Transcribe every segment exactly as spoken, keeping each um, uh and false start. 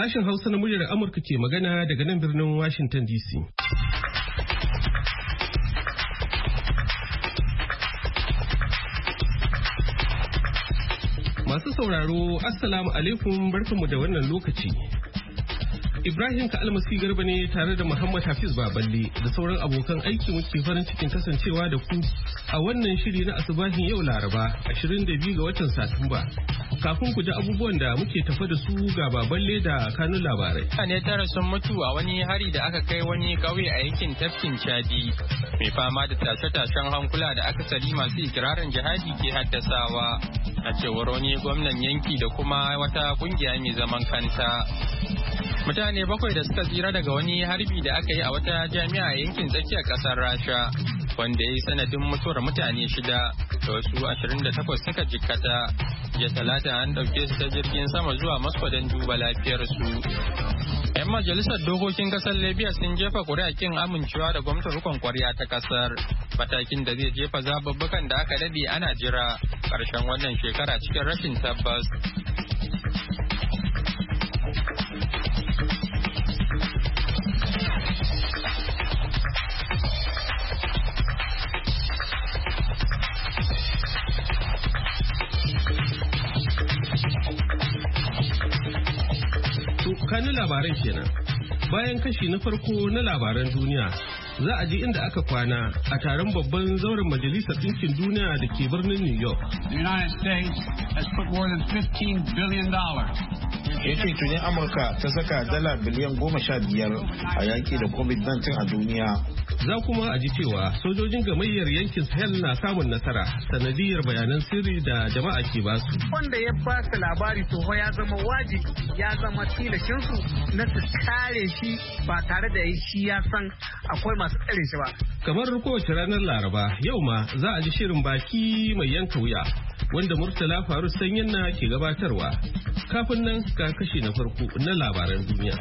Sashen Hausa na muryar Amurka ke magana daga nan birnin Washington D C. Masu sauraro, Assalamu alaikum, barkanmu da wannan lokaci. Ibrahim Ka'almasi Garba ne tare da Muhammad Hafiz Baballe da sauran abokan aiki muke farin cikin kasancewa da ku a wannan shiri na asubahin yau Laraba ashirin da biyu ga watan Satumba. Kafin ku ji abubuwan da muke tafa da su ga Baballe da kanun labarai. Mutane tara sun mutu a wani hari da aka kai wani ƙauye a yankin tafkin Chadi mai fama da tashe-tashen hankula da akasari masu ikirarin jihadi ke haddasawa a cewar wani gwamnan yanki da kuma wata kungiya mai zaman kanta. Mutane bakwai da suka tsira daga wani harbi da aka yi a wata jami'a a yankin tsakiyar ƙasar Rasha wanda ya yi sanadin mutuwar mutane shida da wasu ashirin da takwas suka jikkata. Jiya talata an ɗauke su ta jirgin sama zuwa Moscow don duba lafiyarsu. 'Yan majalisar dokokin ƙasar Libya sun jefa ƙuri'a kin amincewa da gwamnatin rikon ƙwarya ta ƙasar, matakin da zai jefa zababbukan da aka daɗe ana jira ƙarshen wannan shekara cikin rashin tabbas. Kanin labaran kenan. Bayan kashi na farko na labaran duniya, za a ji inda aka kwana a taron babban zauren majalisar ɗinkin duniya da ke birnin New York. The United States has put more than fifteen billion dollars. Ya ce tuni Amurka ta saka dala biliyan goma sha biyar a yaƙi da covid nineteen a duniya. Za kuma a ji cewa sojojin gamayyar yankin Sahel na samun nasara sanadiyar bayanan sirri da jama'a ke basu. Wanda ya ba su labari to ya zama wajibi ya zama tilashinsu na su kare shi ba tare da shi ya san akwai masu tsare shi ba. Kamar kowace ranar Laraba, yau ma za a ji shirin baki mai yanka wuya wanda Murtala Faru Sanyin na ke gabatarwa. Kafin nan ga kashi na farko na labaran duniya.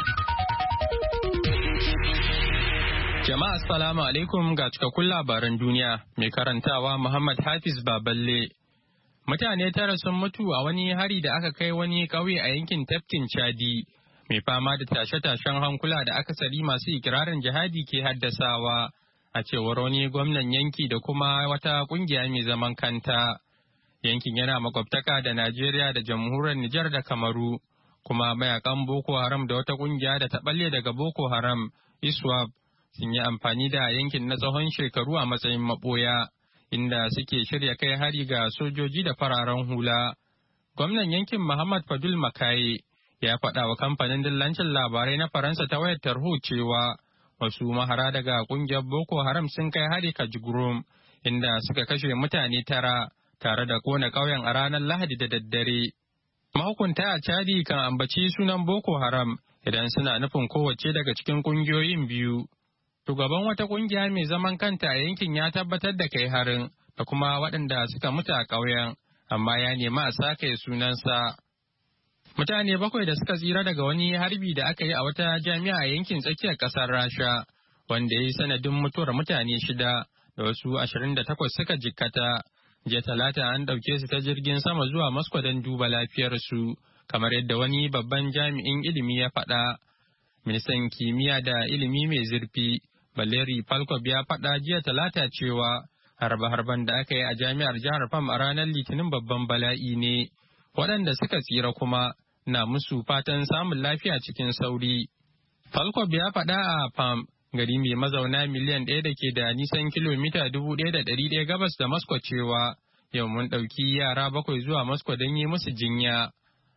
Jama'a assalamu alaikum ga cikakkun labaran duniya mai karantawa Muhammad Hafiz Baballe. Mutane tara sun mutu a wani hari da aka kai wani ƙauye a yankin tafkin Chadi mai fama da tashe-tashen hankula da akasari masu ikirarin jihadi ke haddasawa a cewar wani gwamnan yanki da kuma wata kungiya mai zaman kanta. Yankin yana makwabtaka da Najeriya da jamhuriyar Nijar da Kamaru, kuma mayakan Boko Haram da wata kungiya da ta balle daga Boko Haram, ISWAP, sun yi amfani da yankin na tsawon shekaru a matsayin maɓoya, inda suke shirya kai hari ga sojoji da fararen hula. Gwamnan yankin Muhammad Fadul Makaye ya faɗa wa kamfanin dillancin labarai na Faransa ta wayar tarho cewa wasu mahara daga ƙungiyar Boko Haram sun kai hari Kajigurum, inda suka kashe mutane tara tare da kona ƙauyen a ranar Lahadi da daddare. Mahukunta a Chadi kan ambaci sunan Boko Haram idan suna nufin kowace daga cikin ƙungiyoyin biyu. Shugaban wata kungiya mai zaman kanta a yankin ya tabbatar da kai harin da kuma waɗanda suka mutu a ƙauyen, amma ya nemi a sake sunansa. Mutane bakwai da suka tsira daga wani harbi da aka yi a wata jami'a a yankin tsakiyar ƙasar Rasha, wanda ya yi sanadin mutuwar mutane shida da wasu ashirin da takwas suka jikkata. Jiya talata an ɗauke su ta jirgin sama zuwa Moscow don duba lafiyarsu, kamar yadda wani babban jami'in ilimi ya faɗa. Ministan kimiyya da ilimi mai zurfi Valeri Falkov ya faɗa jiya talata cewa harbe-harben da aka yi a jami'ar jihar Fam a ranar Litinin babban bala'i ne, waɗanda suka tsira kuma na musu fatan samun lafiya cikin sauri. Falkov ya faɗa a Fam, gari mai mazauna miliyan ɗaya da ke da nisan kilomita dubu ɗaya da ɗari ɗaya gabas da Moscow cewa yau mun ɗauki yara bakwai zuwa Moscow don yi musu jinya.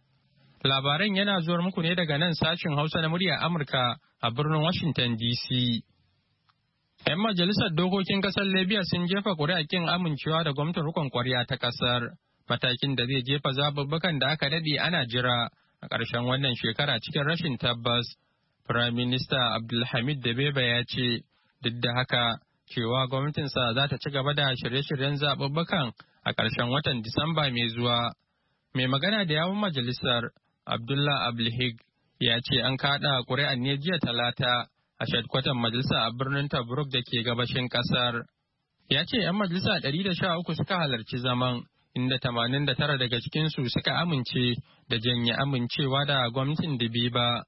Labaran yana zuwar muku ne daga nan sashin Hausa na murya Amurka a birnin Washington D C. 'Yan majalisar dokokin ƙasar Libya sun jefa ƙuri'a kin amincewa da gwamnatin rikon ƙwarya ta ƙasar, matakin da zai jefa zababbukan da aka daɗe ana jira a ƙarshen wannan shekara cikin rashin tabbas. Firayim Minista Abdulhamid Dabeba ya ce, duk da haka, cewa gwamnatinsa za ta ci gaba da shirye-shiryen zababbukan a ƙarshen watan Disamba mai zuwa. Mai magana da yawun majalisar, Abdullah Abulhig, ya ce an kaɗa ƙuri'ar ne jiya talata a shadkwatan majalisa a birnin Tobruk da ke gabashin ƙasar. Ya ce 'yan majalisa ɗari da sha uku suka halarci zaman, inda tamanin da tara daga cikinsu suka amince da janye amincewa da gwamnatin Dibiba.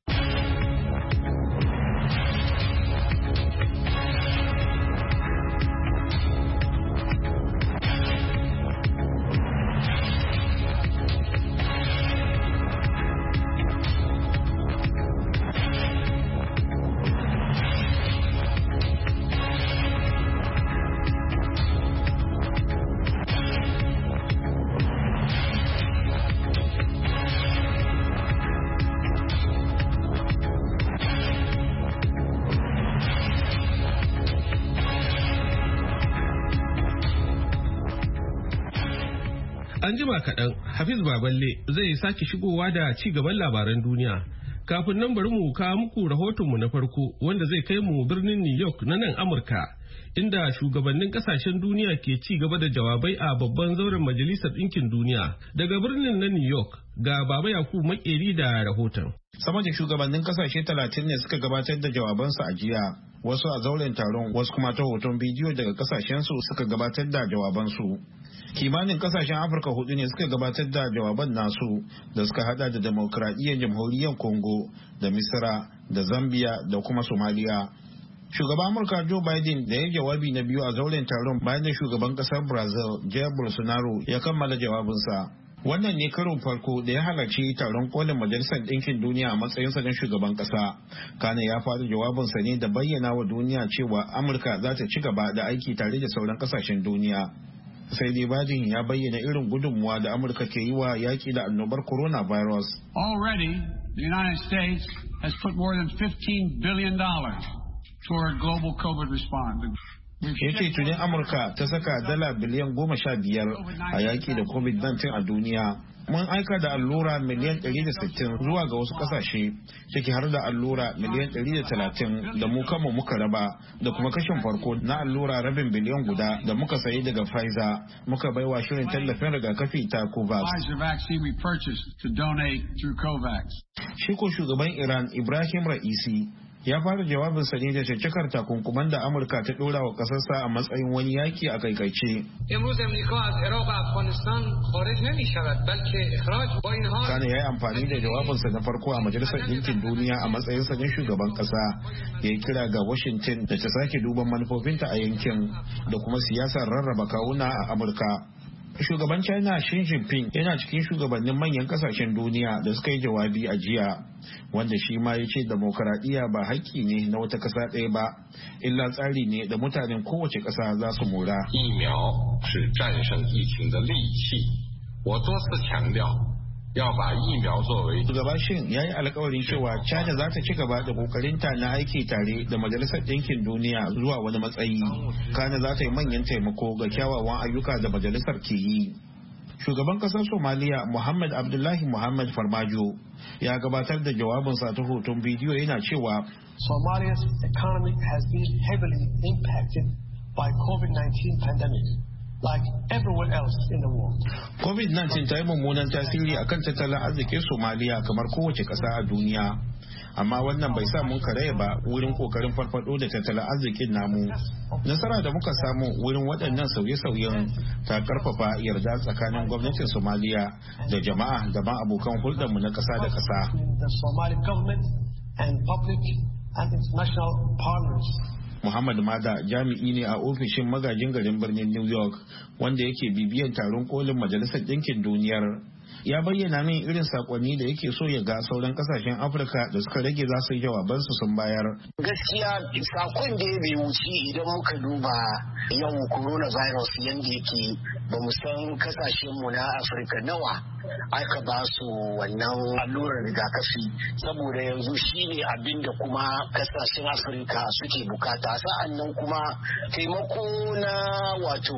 An jima kaɗan, Hafiz Baballe zai sake shigowa da ci gaban labaran duniya. Kafin nan bari mu kawo muku rahotonmu na farko wanda zai kai mu birnin New York na nan Amurka, inda shugabannin kasashen duniya ke ci gaba da jawabai a babban zauren Majalisar Ɗinkin Duniya. Daga birnin na New York ga Baba Yakubu Makeri da rahoton. Sama da shugabannin kasashe talatin ne suka gabatar da jawabansu a jiya. Wasu a zauren taron, wasu kuma ta hoton bidiyo daga kasashensu suka gabatar da jawabansu. Kimanin kasashen Afirka hudu ne suka gabatar da jawaban nasu da suka hada da demokradiyyar jamhuriyar Congo da Misira da Zambia da kuma Somalia. Shugaban Amurka Joe Biden da ya jawabi na biyu a zauren taron bayan da shugaban kasar Brazil Jair Bolsonaro ya kammala jawabinsa. Wannan ne karon farko da ya halarci taron kolin Majalisar Ɗinkin Duniya a matsayinsa na shugaban ƙasa. Kane ya fara jawabinsa ne da bayyana wa duniya cewa Amurka za ta ci gaba da aiki tare da sauran ƙasashen duniya. Sai dai Biden ya bayyana irin gudunmuwa da Amurka ke yi wa yaƙi da annobar coronavirus. Already, the United States has put more than fifteen billion dollars toward global COVID response. Ya ce tunin Amurka ta saka dala biliyan goma sha biyar a yaƙi da covid nineteen a duniya. Mun aika da allura miliyan ɗari da sittin zuwa ga wasu ƙasashe, ciki har da allura miliyan ɗari da talatin da mu kanmu muka raba, da kuma kashin farko na allura rabin biliyan guda da muka sayi daga Pfizer, muka baiwa shirin tallafin rigakafi ta COVAX. Shi ko shugaban Iran Ibrahim Ra'isi ya fara jawabinsa ne da caccakar takunkuman da Amurka ta dora wa kasarsa a matsayin wani yaki a kaikaice. Kane ya yi amfani da jawabinsa na farko a Majalisar Ɗinkin Duniya a matsayinsa na shugaban ƙasa, ya yi kira ga Washington da ta sake duban manufofinta a yankin da kuma siyasar rarraba kawuna a Amurka. Shugaban China Xi Jinping yana cikin shugabannin manyan kasashen duniya da suka yi jawabi a jiya, wanda shi ma ya ce demokaradiyya ba haƙƙi ne na wata ƙasa ɗaya ba, illa tsari ne da mutanen kowace ƙasa za su mora. 疫苗是战胜疫情的利器，我多次强调。 要把疫苗作为 Shugaba Shin ya yi alkawarin cewa China za ta ci gaba da kokarinta na aiki tare da Majalisar Ɗinkin Duniya zuwa wani matsayi. Kana za ta yi manyan taimako ga kyawawan ayyuka da majalisar ke yi. Shugaban kasar Somaliya Muhammad Abdullahi Muhammad Farmajo ya gabatar da jawabinsa ta hoton bidiyo yana cewa Somalia's economy has been heavily impacted by COVID nineteen pandemic. Like everyone else in the world. covid nineteen ta yi mummunan tasiri akan tattalin arzikin Somaliya kamar kowace ƙasa a duniya. Amma wannan bai sa mun karaya ba wurin kokarin farfado da tattalin arzikin namu. Nasara da muka samu wurin waɗannan sauye-sauyen ta karfafa yarda tsakanin gwamnatin Somaliya da jama'a da ma abokan hulɗarmu na ƙasa da ƙasa. The Somali government and public and international partners. Muhammad Mada jami'i ne a ofishin magajin garin birnin New York wanda yake bibiyan taron kolin Majalisar Ɗinkin Duniyar. Ya bayyana min irin sakonni da yake so ya ga sauran kasashen Afirka da suka rage za su yi jawabansu sun bayar. Gaskiya sakon da bai wuce idan muka duba yau coronavirus yadda yake ba mu san kasashenmu na Afirka nawa aka ba su wannan allurar rigakafi saboda yanzu shine abin da kuma kasashen Afirka suke bukata, sa'an nan kuma taimako na wato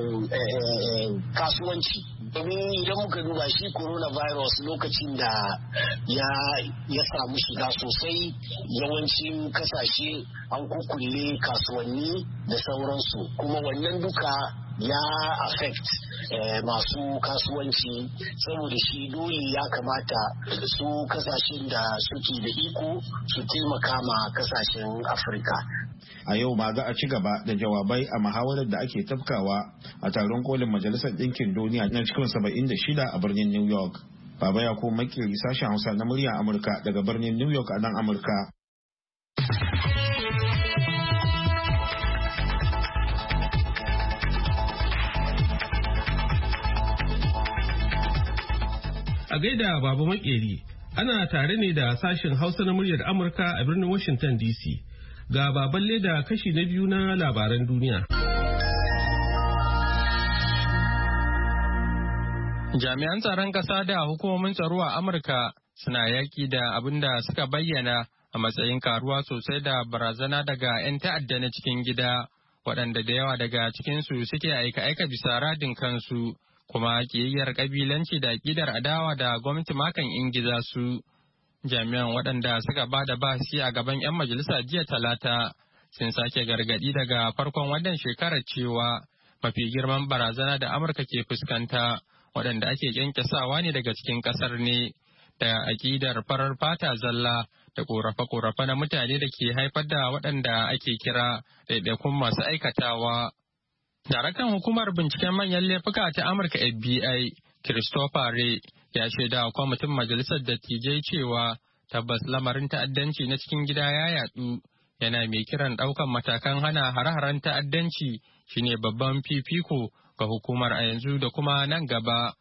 kasuwanci. Domin idan muka duba shi coronavirus lokacin da ya ya samu shiga sosai yawancin kasashe an kukulle kasuwanni da sauransu, kuma wannan duka ya affect masu kasuwanci, saboda shi dole ya kamata su kasashen da suke da iko su taimaka ma kasashen Afirka. A yau ma za a ci gaba da jawabai a muhawarar da ake tafkawa a taron kolin Majalisar Ɗinkin Duniya na cikin saba'in da shida a birnin New York. Baba ya ko makiri sashen Hausa na murya Amurka daga birnin New York a nan Amurka. A gaida Baba Makeri, ana tare ne da sashen Hausa na muryar Amurka a birnin Washington D C. Ga Baballe da kashi na biyu na labaran duniya. Jami'an tsaron ƙasa da hukumomin tsaro a Amurka suna yaƙi da abin da suka bayyana a matsayin karuwa sosai da barazana daga 'yan ta'adda na cikin gida, waɗanda da yawa daga cikinsu suke aika-aika bisa radin kansu. Kuma ƙiyayyar ƙabilanci da ƙidar adawa da gwamnati makan ingiza su. Jami'an waɗanda suka ba da bahasi a gaban 'yan majalisa jiya talata sun sake gargaɗi daga farkon wannan shekarar cewa mafi girman barazana da Amurka ke fuskanta waɗanda ake kyankyasawa ne daga cikin ƙasar ne da aƙidar farar fata zalla da ƙorafe-ƙorafe na mutane da ke haifar da waɗanda ake kira ɗaiɗaikun masu aikatawa. Daraktan hukumar binciken manyan laifuka ta Amurka F B I, Christopher Wray, ya shaida wa kwamitin majalisar dattijai cewa tabbas lamarin ta'addanci na cikin gida ya yadu, yana mai kiran ɗaukan matakan hana hare-haren ta'addanci shine babban fifiko ga hukumar a yanzu da kuma nan gaba.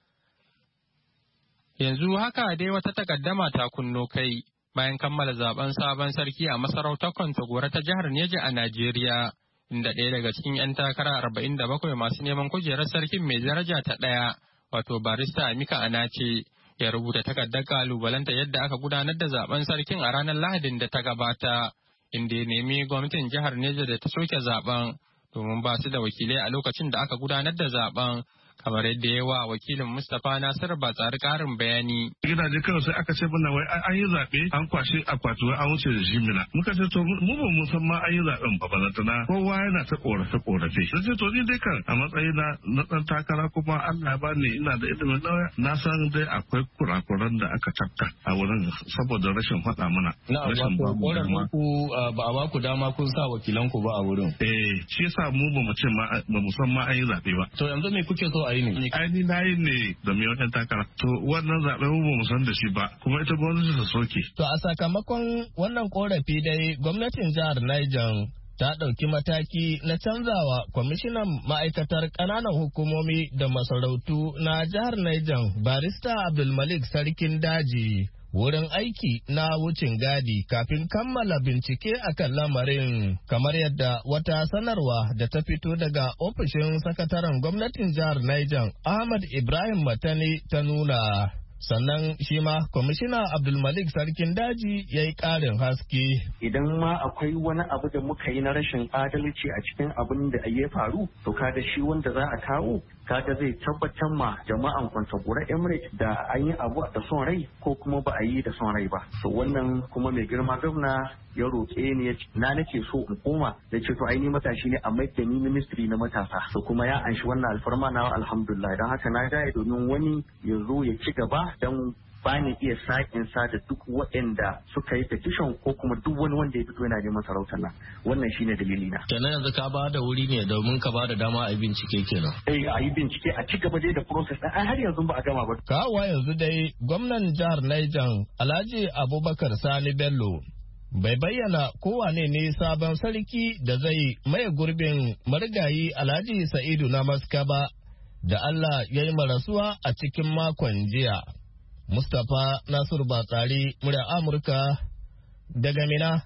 Yanzu haka dai wata takaddama ta kunno kai bayan kammala zaben sabon sarki a masarautar Kwantagora ta jihar Neja a Najeriya. Inda ɗaya daga cikin 'yan takara arba'in da bakwai masu neman kujerar sarkin mai daraja ta ɗaya, wato barista Amika Anace, ya rubuta takardar kalubalanta yadda aka gudanar da zaben sarkin a ranar Lahadin da ta gabata, inda ya nemi gwamnatin jihar Neja da ta soke zaben domin ba su da wakilai a lokacin da aka gudanar da zaben. Kamar yadda ya wa wakilin Mustapha Nasir ba tsari karin bayani. Gidaje kawai sai aka ce mana wai an yi zaɓe an kwashe akwati wai an wuce da shi mina. Muka ce to mu ba mu san ma an yi zaɓen ba balantana kowa yana ta korafe korafe. Sai ce to ni dai kan a matsayi na na ɗan takara kuma Allah ba ni ina da ilimin lauya na san dai akwai kurakuran da aka tafka a wurin saboda rashin faɗa mana. Rashin ba ku ba a ba ku dama kun sa wakilanku ba a wurin. Eh shi yasa mu ba mu ce ma ba mu san ma an yi zaɓe ba. To yanzu me kuke so a yi ne? Ai ni na yi ne da mai wata takara. To wannan zaɓen mu ba mu san da shi ba kuma ita gwamnati ta soke. To a sakamakon wannan korafi dai gwamnatin jihar Niger ta ɗauki mataki na canzawa kwamishinan ma'aikatar ƙananan hukumomi da masarautu na jihar Niger barista Abdulmalik Sarkin Daji wurin aiki na wucin gadi kafin kammala bincike akan lamarin, kamar yadda wata sanarwa da ta fito daga ofishin sakataren gwamnatin jihar Niger Ahmad Ibrahim Matani ta nuna. Sannan shi ma kwamishina Abdulmalik Sarkin Daji ya yi ƙarin haske. Idan ma akwai wani abu da muka yi na rashin adalci a cikin abin da ya faru, to kada shi wanda za a kawo kaga zai tabbatar ma jama'an Kwantagora Emirate da an yi abu da son rai ko kuma ba a yi da son rai ba. To wannan kuma mai girma gwamna ya roƙe ni ya na nake so in koma da ce to aini matashi ne a maida ni ministry na matasa. To kuma ya anshi wannan alfarma na alhamdulillah, don haka na gaya domin wani ya zo ya ci gaba don ba ni iya sa'in sa da duk waɗanda suka yi petition ko kuma duk wani wanda ya fito yana neman sarautar nan. Wannan shine dalili na. Kenan yanzu ka ba da wuri ne domin ka ba da dama a yi bincike kenan. Eh a yi bincike a ci gaba dai da process ɗin ai har yanzu ba a gama ba. Kawowa yanzu dai gwamnan jihar Niger Alhaji Abubakar Sani Bello bai bayyana kowane ne sabon sarki da zai maye gurbin marigayi Alhaji Sa'idu na Maska ba da Allah ya yi marasuwa a cikin makon jiya. Mustapha Nasiru Batsari, murya Amurka daga Mina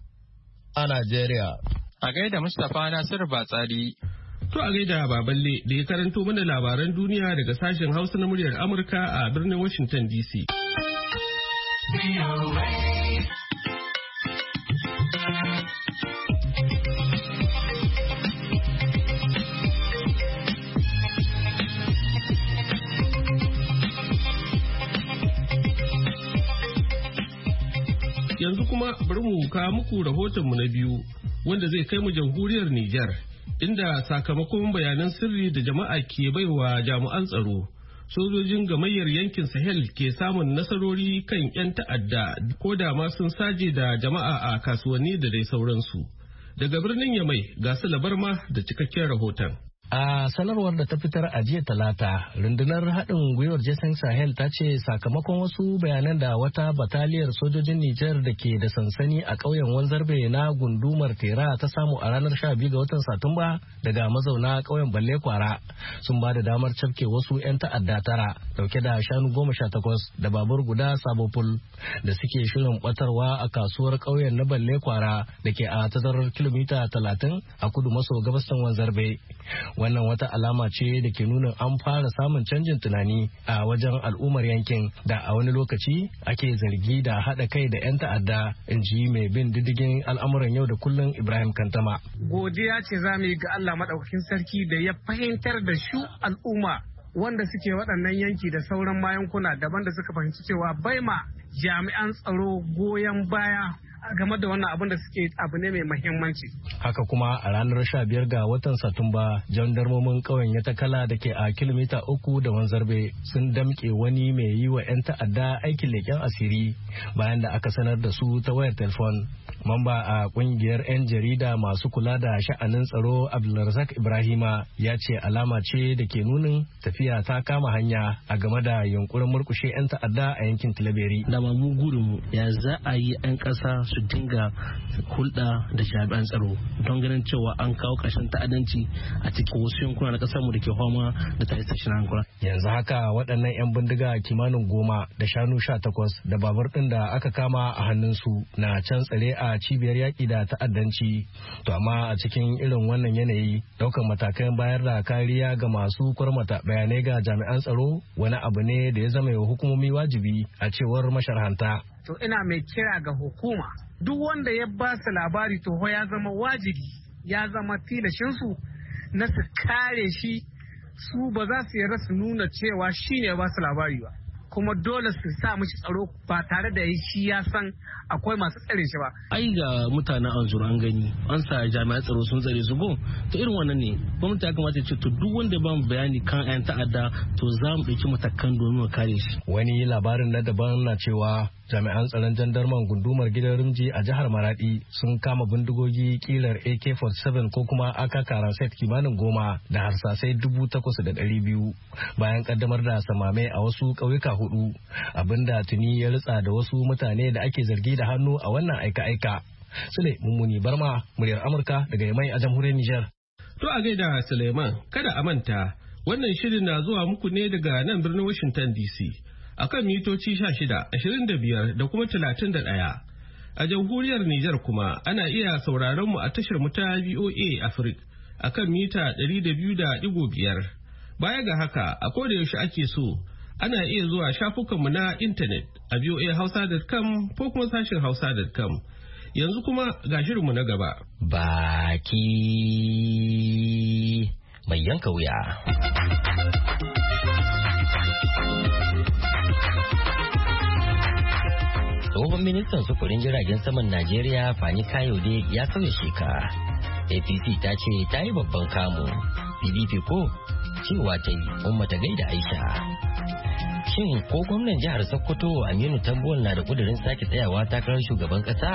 a Najeriya. A gaida Mustapha Nasiru Batsari. To a gaida Baballe da ya karanto mana labaran duniya daga sashen Hausa na muryar Amurka a birnin Washington D C. Yanzu kuma bari mu kawo muku rahotonmu na biyu wanda zai kai mu jamhuriyar Nijar inda sakamakon bayanan sirri da jama'a ke baiwa jami'an tsaro, sojojin gamayyar yankin Sahel ke samun nasarori kan 'yan ta'adda ko da ma sun saje da jama'a a kasuwanni da dai sauransu. Daga birnin Yamai ga su labarma da cikakken rahoton. A sanarwar da ta fitar a jiya talata, rundunar haɗin gwiwar Jason Sahel ta ce sakamakon wasu bayanan da wata bataliyar sojojin Nijar da ke da sansani a ƙauyen Wanzarbe na gundumar Tera ta samu a ranar sha biyu ga watan Satumba daga mazauna ƙauyen Balle Kwara sun ba da damar cafke wasu 'yan ta'adda tara dauke da shanu goma sha takwas da babur guda sabopul da suke shirin batarwa a kasuwar ƙauyen na Balle Kwara da ke a tazarar kilomita talatin a kudu maso gabasin Wanzarbe. Wannan wata alama ce da ke nuna an fara samun canjin tunani a wajen al'ummar yankin da a wani lokaci ake zargi da haɗa kai da 'yan ta'adda, in ji mai bin diddigin al'amuran yau da kullum Ibrahim Kantama. Godiya ce za mu yi ga Allah maɗaukakin sarki da ya fahimtar da shu al'umma wanda suke waɗannan yanki da sauran mayankuna daban da suka fahimci cewa bai ma jami'an tsaro goyon baya game da wannan abin da suke abu ne mai mahimmanci. Haka kuma a ranar sha biyar ga watan Satumba, jandarmomin ƙauyen ya takala da ke a kilomita uku da Wanzarbe sun damƙe wani mai yi wa 'yan ta'adda aikin leƙen asiri bayan da aka sanar da su ta wayar telefon. Mamba a ƙungiyar 'yan jarida masu kula da sha'anin tsaro Abdulrazak Ibrahima ya ce alama ce da ke nunin tafiya ta kama hanya a game da yunkurin murkushe 'yan ta'adda a yankin Tilaberi. Da mu gurinmu ya za a yi 'yan ƙasa su dinga hulɗa da jami'an tsaro don ganin cewa an kawo ƙarshen ta'addanci a cikin wasu yankuna na ƙasar mu da ke fama da tashin hankula. Yanzu haka waɗannan 'yan bindiga kimanin goma da shanu sha takwas da babur ɗin da aka kama a hannunsu na can tsare a cibiyar yaƙi da ta'addanci. To amma a cikin irin wannan yanayi ɗaukar matakan bayar da kariya ga masu kwarmata bayanai ga jami'an tsaro wani abu ne da ya zama wa hukumomi wajibi a cewar masharhanta. To ina mai kira ga hukuma duk wanda ya ba su labari to ya zama wajibi ya zama tilashinsu na su kare shi, su ba za su yarda su nuna cewa shi ne ba su labari ba, kuma dole su sa mishi tsaro ba tare da shi ya san akwai masu tsare shi ba. Ai ga mutanen an zuru an gani an sa jami'an tsaro sun tsare su go to irin wannan ne gwamnati ya kamata ce to duk wanda ba mu bayani kan 'yan ta'adda to za mu ɗauki matakan domin mu kare shi. Wani labarin na daban na cewa jami'an tsaron jandarman gundumar gidan Rimji a jihar Maradi sun kama bindigogi kilar A K forty-seven ko kuma A K Karanset kimanin goma da harsasai dubu takwas da ɗari biyu bayan kaddamar da samame a wasu ƙauyuka hudu, abinda tuni ya ritsa da wasu mutane da ake zargi da hannu a wannan aika-aika. Sule Mummuni Barma, muryar Amurka daga Yamai a jamhuriyar Nijar. To a gaida Suleiman, kada a manta wannan shirin na zuwa muku ne daga nan birnin Washington D C. Akan mitoci sha shida, ashirin da biyar da kuma talatin da ɗaya. A jamhuriyar Nijar kuma ana iya sauraron mu a tashar mu ta V O A Africa akan mita ɗari da biyu da ɗigo biyar. Baya ga haka, a koda yaushe ake so, ana iya zuwa shafukanmu na intanet a v o a hausa dot com ko kuma sashin hausa dot com. Yanzu kuma ga shirinmu na gaba. Baki mai yanka wuya. Tsohon ministan sufurin jiragen saman Najeriya Fani Kayode ya sauya sheka. A P C ta ce ta yi babban kamu. P D P ko cewa ta yi umma ta gaida Aisha. Shin ko gwamnan jihar Sokoto Aminu Tambuwal na da kudirin sake tsayawa takarar shugaban kasa?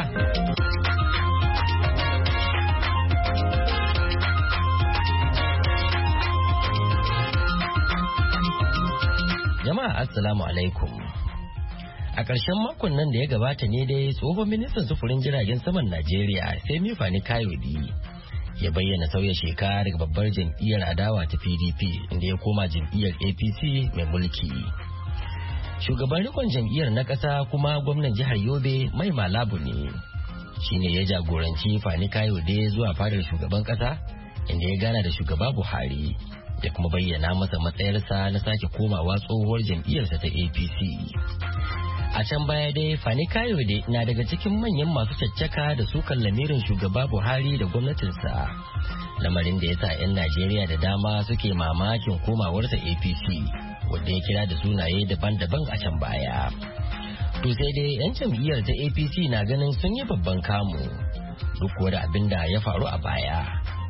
Jama'a assalamu alaikum. A ƙarshen makon nan da ya gabata ne dai tsohon ministan sufurin jiragen saman Najeriya Femi Fani Kayode ya bayyana sauya sheka daga babbar jam'iyyar adawa ta P D P inda ya koma jam'iyyar A P C mai mulki. Shugaban rikon jam'iyyar na ƙasa kuma gwamnan jihar Yobe Mai Malabu ne shine ya jagoranci Fani Kayode zuwa fadar shugaban ƙasa inda ya gana da shugaba Buhari ya kuma bayyana masa matsayarsa na sake komawa tsohuwar jam'iyyarsa ta A P C. A can baya dai Fani Kayode na daga cikin manyan masu caccaka da sukan lamirin shugaba Buhari da gwamnatinsa. Lamarin da ya sa 'yan Najeriya da dama suke mamakin komawarsa A P C wanda ya kira da sunaye daban-daban a can baya. To sai dai 'yan jam'iyyar ta A P C na ganin sun yi babban kamu duk da abin da ya faru a baya.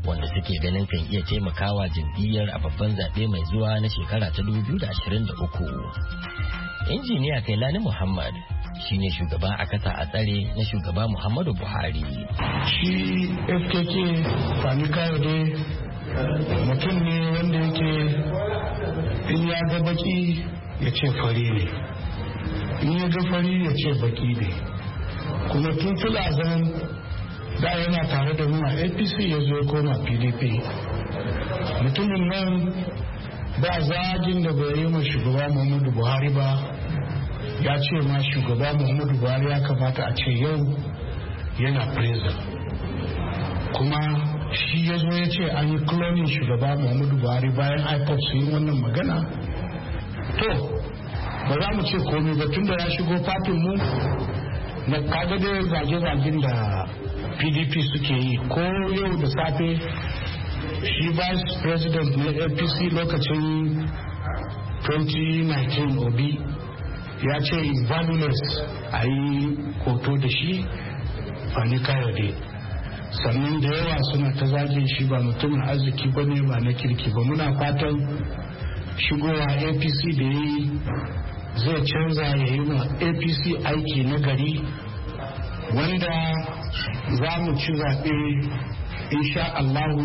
wanda suke ganin kan iya taimakawa jam'iyyar a babban zaɓe mai zuwa na shekara ta dubu biyu da ashirin da uku. Injiniya Kailani Muhammad shi ne shugaba a kasa a tsare na shugaba Muhammadu Buhari. Shi F K K Fani Kayode mutum ne wanda yake in ya ga baki ya ce fari ne, in ya ga fari ya ce baki ne, kuma tun filazan da yana tare da mu a A P C ya zo ya koma P D P. Mutumin nan ba zagin da bai yi ma shugaba Muhammadu Buhari ba, ya ce ma shugaba Muhammadu Buhari ya kamata a ce yau yana prison, kuma shi ya zo ya ce an yi cloning shugaba Muhammadu Buhari bayan I P O B su yi wannan magana. To ba za mu ce komai ba tun da ya shigo fatin mu na kaga da zage-zagen da P D P suke yi. Ko yau da safe shi vice president na A P C lokacin twenty nineteen Obi ya ce is valueless a yi hoto da shi Fani Kayode, sannan da yawa suna ta zagin shi ba mutumin arziki ba ne, ba na kirki ba. Muna fatan shigowa A P C da yi zai canza ya yi wa A P C aiki na gari wanda za mu ci zaɓe insha Allahu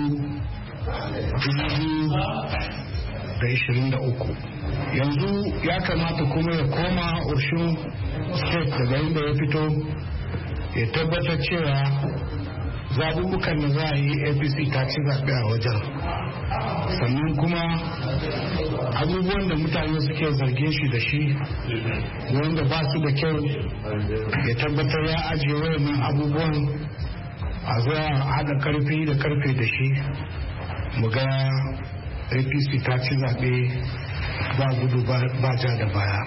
da ishirin da uku. Yanzu ya kamata kuma ya koma Osun state daga inda ya fito ya tabbatar cewa zaɓuɓɓukan da za a yi A P C ta ci zaɓe a wajen, sannan kuma abubuwan da mutane suke zargin shi da shi wanda ba su da kyau ya tabbatar ya ajiye wayannan abubuwan a zuwa haɗa karfi da karfe da shi mu ga A P C ta ci zaɓe ba gudu ba ja da baya.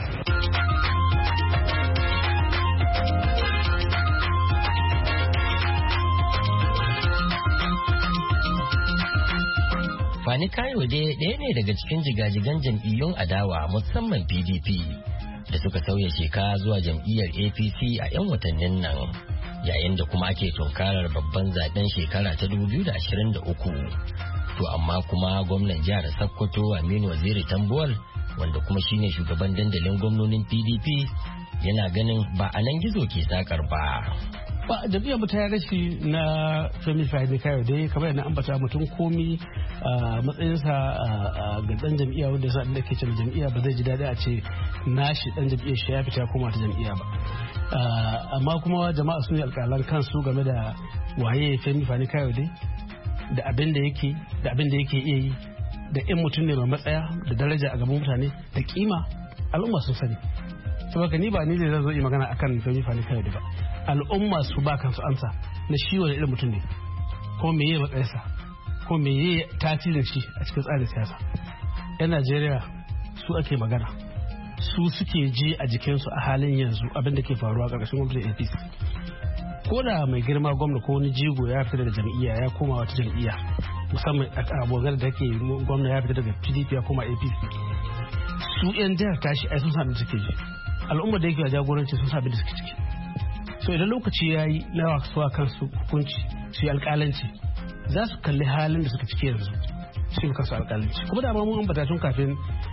Fani Kayode ɗaya ne daga cikin jigajigan jam'iyyun adawa musamman P D P da suka sauya sheka zuwa jam'iyyar A P C a 'yan watannin nan, yayin da kuma ake tunkarar babban zaben shekara ta dubu biyu da ashirin da uku. To amma kuma gwamnan jihar Sokoto Aminu Waziri Tambuwal, wanda kuma shine shugaban dandalin gwamnonin P D P, yana ganin ba a nan gizo ke sakar ba. Ba jam'iyyar mu ta rashi na Femi Fani Kayode, kamar yana ambata mutum komi a matsayinsa ga dan jam'iyya wanda sa da ke cewa jam'iyya ba zai ji daɗi a ce nashi dan jam'iyyar shi ya fita koma ta jam'iyya ba. Amma kuma jama'a sun yi alƙalan kansu game da waye Femi Fani Kayode da abin da yake da abin da yake iya yi, da in mutum ne mai matsaya da daraja a gaban mutane da kima, al'umma sun sani. Saboda ni ba ni ne zan zo yi magana akan Femi Fani Kayode ba. Al'umma su ba kansu amsa na shi wani irin mutum ne, ko me yi matsayinsa, ko me yi tasirin shi a cikin tsarin siyasa. Yan Najeriya su ake magana, su suke ji a jikinsu a halin yanzu abin da ke faruwa a ƙarƙashin gwamnatin A P C. Ko da mai girma gwamna ko wani jigo ya fita daga jam'iyya ya koma wata jam'iyya, musamman abokan da ke gwamna ya fita daga P D P ya koma A P C, su 'yan jihar tashi ai sun sami da suke ji, al'ummar da yake a jagoranci sun sami da suke ciki. So idan lokaci ya yi na wasuwa kansu hukunci su yi alƙalanci, za su kalli halin da suka ciki yanzu su yi kansu alƙalanci. Kuma da mun ambata tun kafin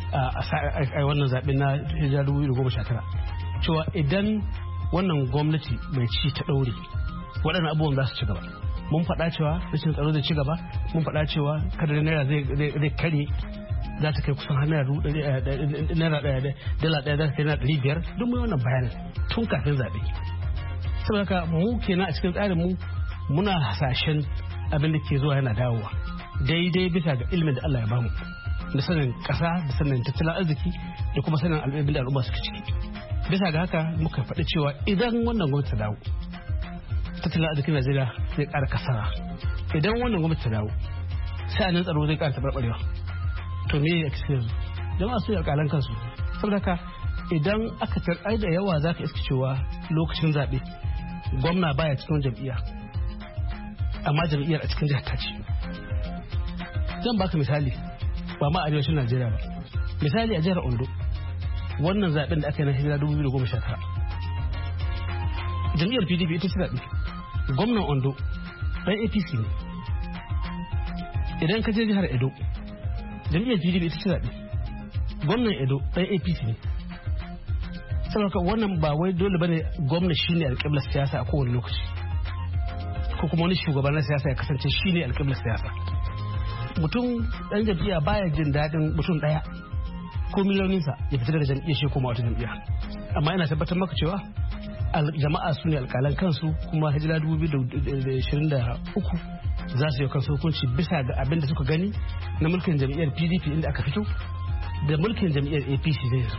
a wannan zaɓen na hijira dubu biyu da goma sha tara cewa idan wannan gwamnati mai ci ta ɗaure waɗannan abubuwan za su ci gaba. Mun faɗa cewa rashin tsaro zai ci gaba, mun faɗa cewa kadar naira zai kare, za ta kai kusan naira dala ɗaya za ta kai naira ɗari biyar, duk mun wannan bayanin tun kafin zaɓe. Saboda haka mu kenan a cikin tsarin mu muna hasashen abin da ke zuwa yana dawowa daidai bisa ga ilimin da Allah ya bamu da sanin ƙasa da sanin tattalin arziki da kuma sanin al'ummar da al'umma suka ciki. Bisa ga haka muka faɗi cewa idan wannan gwamnati ta dawo, tattalin arzikin Najeriya zai ƙara kasara. Idan wannan gwamnati ta dawo, sa'anin tsaro zai ƙara taɓarɓarewa. To me ya kisa yanzu? Jama'a su yi alƙalan kansu. Saboda haka idan aka tarɗai da yawa za ka iska cewa lokacin zaɓe gwamna baya cikin jam'iyya, amma jam'iyyar a cikin jihar ta ce. Zan baka misali ba ma arewacin Najeriya ba. Misali a jihar Ondo, wannan zaben da aka yi na hijira dubu biyu da goma sha tara, jam'iyyar P D P ita ce zaɓe. Gwamnan Ondo ɗan A P C ne, idan ka je jihar Edo jam'iyyar P D P ita ce zaɓe gwamnan Edo ɗan A P C ne saboda wannan ba wai dole bane gwamna shine alƙiblar siyasa a kowane lokaci ko kuma wani shugaban na siyasa ya kasance shine alƙiblar siyasa mutum ɗan jam'iyya baya jin daɗin mutum ɗaya ko miliyoninsa ya fita daga jam'iyyar shi koma wata jam'iyya amma ina tabbatar maka cewa jama'a su ne alƙalan kansu kuma hijira dubu biyu da ashirin da uku za su yi kansu hukunci bisa ga abin da suka gani na mulkin jam'iyyar P D P inda aka fito da mulkin jam'iyyar A P C zai zo.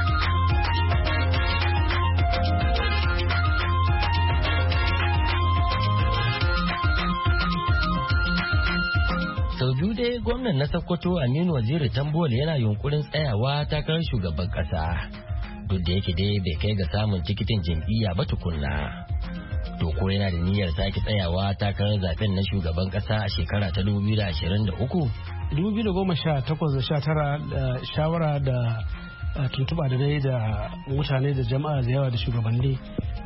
sau biyu dai gwamnan na Sokoto Aminu Waziri Tambuwal yana yunkurin tsayawa takarar shugaban kasa duk da yake dai bai kai ga samun tikitin jam'iyya ba tukunna. To ko yana da niyyar sake tsayawa takarar zaben na shugaban kasa a shekara ta dubu biyu da ashirin da uku? dubu biyu da goma sha takwas da sha tara da shawara da tuntuɓa da dai da mutane da jama'a da yawa da shugabanni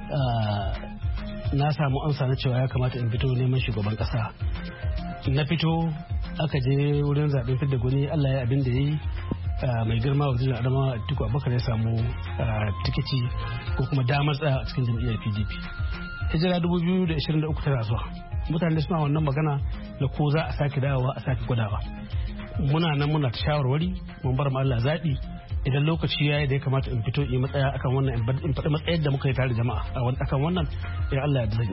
na samu amsa na cewa ya kamata in fito neman shugaban kasa. Na fito aka je wurin zaɓen fidda gwani Allah ya abin da ya yi mai girma wazirin Adamawa Atiku Abubakar ya samu tikiti ko kuma damar tsaya a cikin jam'iyyar P D P. Hijira dubu biyu da ashirin da uku tana zuwa mutane suna wannan magana da ko za a sake dawowa a sake gwadawa. Muna nan muna ta shawarwari mun bar Allah zaɓi idan lokaci ya yi da ya kamata in fito in matsaya akan wannan in faɗi matsayar da muka yi tare jama'a akan wannan ya Allah ya zai.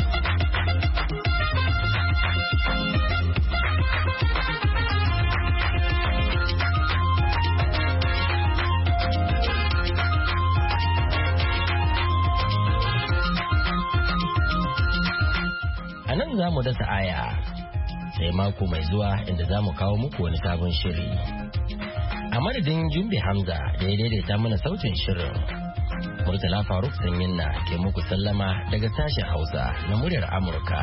A nan za mu dasa aya sai mako mai zuwa inda za mu kawo muku wani sabon shiri. A madadin Jumbe Hamza da ya daidaita mana sautin shirin, Murtala Faruk Sanyin na ke muku sallama daga sashen Hausa na muryar Amurka.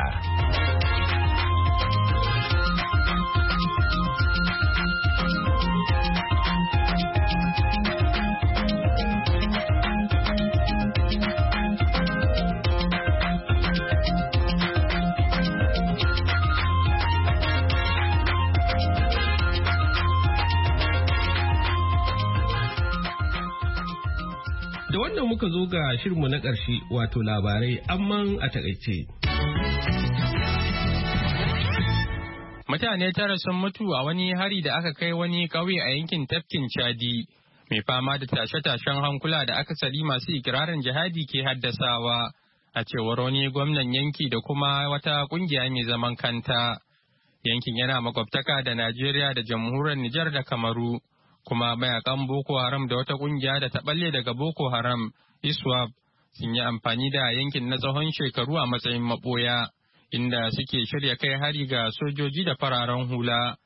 Da wannan muka zo ga shirinmu na ƙarshe wato labarai amman a takaice. Mutane tara sun mutu a wani hari da aka kai wani ƙauye a yankin tafkin Chadi mai fama da tashe-tashen hankula da akasari masu ikirarin jihadi ke haddasawa a cewar wani gwamnan yanki da kuma wata ƙungiya mai zaman kanta. Yankin yana makwabtaka da Najeriya da jamhuriyar Nijar da Kamaru. Kuma mayakan Boko Haram da wata kungiya da ta balle daga Boko Haram, ISWAP, sun yi amfani da yankin na tsawon shekaru a matsayin maboya, inda suke shirya kai hari ga sojoji da fararen hula.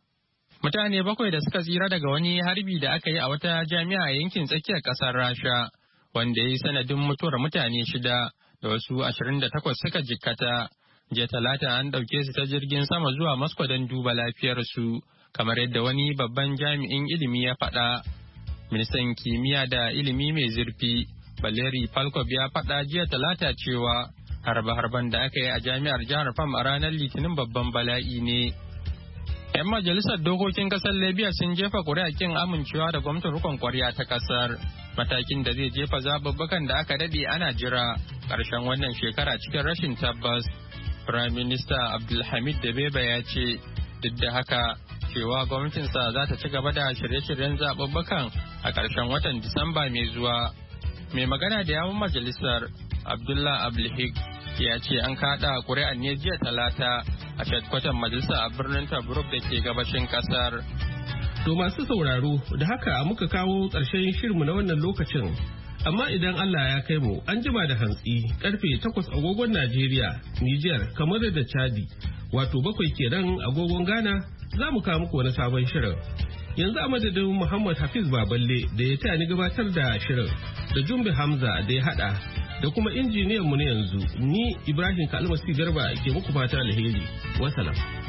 Mutane bakwai da suka tsira daga wani harbi da aka yi a wata jami'a a yankin tsakiyar ƙasar Rasha, wanda ya yi sanadin mutuwar mutane shida da wasu ashirin da takwas suka jikkata. Jiya Talata an ɗauke su ta jirgin sama zuwa Moscow don duba lafiyarsu. Kamar yadda wani babban jami'in ilimi ya faɗa. Ministan kimiyya da ilimi mai zurfi, Valeri Falkov ya faɗa jiya Talata cewa harbe-harben da aka yi a jami'ar jihar Fam a ranar Litinin babban bala'i ne. 'Yan majalisar dokokin ƙasar Libya sun jefa ƙuri'a kin amincewa da gwamnatin rikon ƙwarya ta ƙasar, matakin da zai jefa zaɓuɓɓukan da aka daɗe ana jira ƙarshen wannan shekara cikin rashin tabbas. Prime Minister Abdulhamid Dabeba ya ce, duk da haka, cewa gwamnatinsa za ta ci gaba da shirye-shiryen zaɓuɓɓukan a ƙarshen watan Disamba mai zuwa. Mai magana da yawun majalisar Abdullah Abdulhik ya ce an kaɗa ƙuri'ar ne jiya Talata a shedkwatan majalisa a birnin Tobruk da ke gabashin ƙasar. To masu sauraro da haka muka kawo ƙarshen shirinmu na wannan lokacin. Amma idan Allah ya kai mu an jima da hantsi karfe takwas agogon Najeriya, Nijar, kamar da Chadi, wato bakwai kenan agogon Ghana za mu kawo muku wani sabon shirin. Yanzu a madadin Muhammad Hafiz Baballe da ya taya ni gabatar da shirin da Jumbe Hamza da ya hada da kuma injiniyan mu na yanzu ni Ibrahim Kalmasi Garba ke muku fata alheri. Wasalam.